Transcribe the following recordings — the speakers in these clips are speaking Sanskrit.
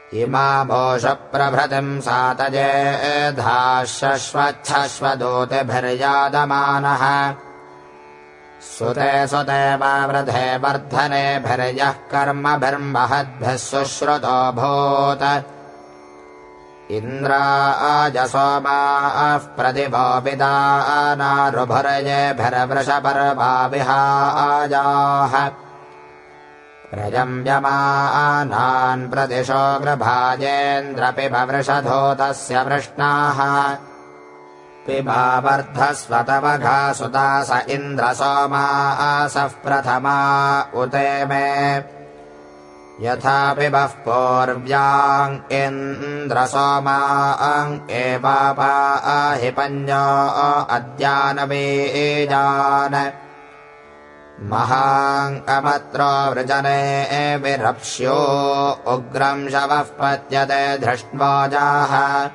इमामोष प्रभृतिम् सातजेधाश्वच्छश्वदूतिभिर्यादमानः सुते सुते वावृधे वर्धनेभिर्यः कर्मभिर्महद्भिः सुश्रुतो भूत् इन्द्राजसोमाः प्रतिभो विदानारुभुर्येभिर्वृषपर्वाविहाजाः प्रजम्यमानान् प्रतिशो गृभाजेन्द्र पिब वृषधोतस्य वृष्णाः पिबावर्धस्वतवघा सुतास इन्द्र सोमासः प्रथमा उते मे यथा पिबः पूर्व्याम् इन्द्र सोमाम् एवापाहि पञ्जो अद्यानबीजान् महाङ्कमत्रो वृजने विरप्स्यो उग्रम् शवः पत्यते धृष्ट्वाजाः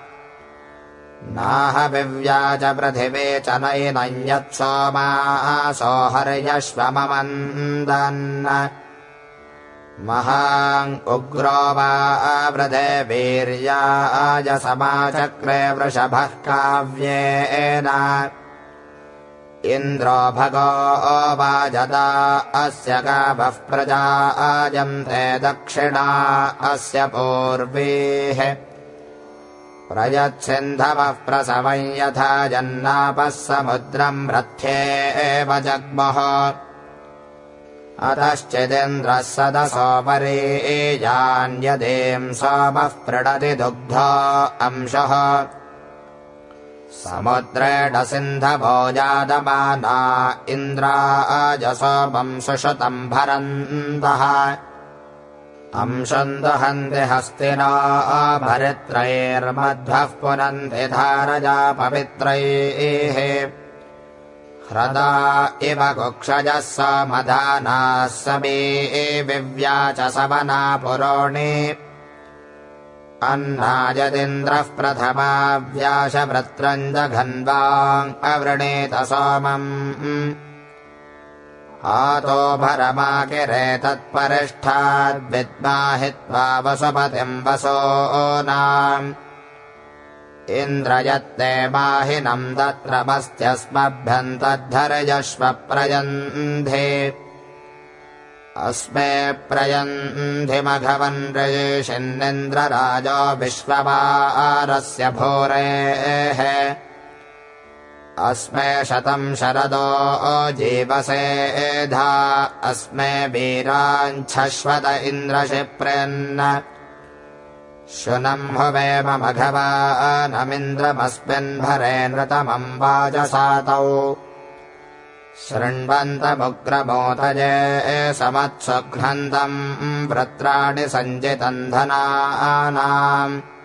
नाह विव्याच पृथिवी च नैनं यत्सोमासो हर्यश्वममन्दन् महान् उग्रो वा वृधे वीर्याय समाचक्रे वृषभः काव्येन इन्द्रो भगो वाजता अस्य गावः प्रजायन्ते दक्षिणा अस्य पूर्वीः प्रयच्छिन्धवः प्रसवं यथा जन्नापः समुद्रम् रथ्येव जग्मुः अतश्चिदिन्द्रः सदसोपरीयान्यदेम् सोमः प्रणति दुग्धो अंशः समुद्रेण सिन्धवो जातमाना इन्द्राजसोमम् सुषुतम् भरन्तः अंशम् दहन्ति हस्तिना भरित्रैर्मध्वः पुनन्ति धारजा पवित्रैः ह्रदा इव कुक्षजः समधानाः समी विव्याच सवना पुरोणि अन्नायदिन्द्रः प्रथमा व्याशवृत्रम् जघन्वाम् अवृणीत सोमम् आतो भरमाकिरे तत्परिष्ठाद्विद्माहित्वा वसुपतिम् वसूनाम् इन्द्रयत्ते माहिनम् दत्रमस्त्यस्मभ्यम् तद्धर्यश्व प्रयन्धे अस्मे प्रयन्धिमघवन् ऋषिन्निन्द्रराजो विश्ववारस्य भूरेः अस्मे शतम् शरदो जीवसेधा अस्मे वीराञ्छश्वत इन्द्रशिप्रन् शुनम् हुवेम मघवानमिन्द्रमस्मिन्भरे नृतमम् वाजसातौ शृण्वन्तमुग्रमोदये समत्सुघ्नन्तम् वृत्राणि सञ्जितम् धनानाम्